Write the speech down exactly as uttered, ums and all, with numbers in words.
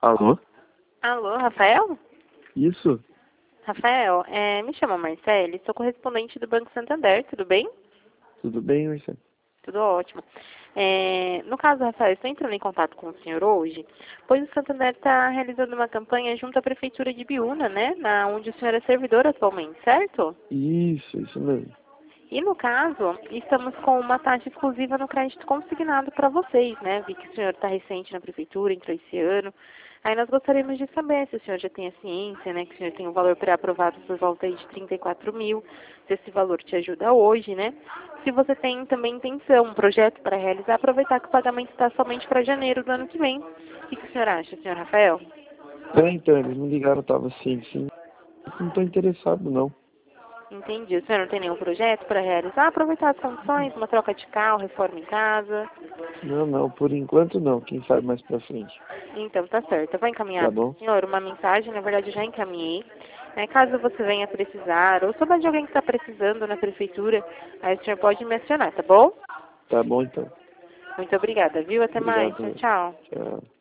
Alô? Alô, Rafael? Isso? Rafael, é, me chamo Marcele, sou correspondente do Banco Santander, tudo bem? Tudo bem, Marcelo? Tudo ótimo. É, no caso, Rafael, estou entrando em contato com o senhor hoje, pois o Santander está realizando uma campanha junto à Prefeitura de Biúna, né, na, onde o senhor é servidor atualmente, certo? Isso, isso mesmo. E no caso, estamos com uma taxa exclusiva no crédito consignado para vocês, né? Vi que o senhor está recente na prefeitura, entrou esse ano. Aí nós gostaríamos de saber se o senhor já tem a ciência, né? Que o senhor tem um valor pré-aprovado por volta aí de trinta e quatro mil, se esse valor te ajuda hoje, né? Se você tem também intenção, um projeto para realizar, aproveitar que o pagamento está somente para janeiro do ano que vem. O que, que o senhor acha, senhor Rafael? É, então, eles me ligaram, eu tava assim, sim. Não tô interessado, não. Entendi. O senhor não tem nenhum projeto para realizar? Aproveitar as condições, uma troca de carro, reforma em casa. Não, não, por enquanto não. Quem sabe mais pra frente. Então, tá certo. Eu vou encaminhar Tá para bom? o senhor uma mensagem, na verdade eu já encaminhei. Né, caso você venha precisar, ou souber de alguém que está precisando na prefeitura, aí o senhor pode me acionar, tá bom? Tá bom, então. Muito obrigada, viu? Até mais. Tchau, Obrigado. tchau. Tchau.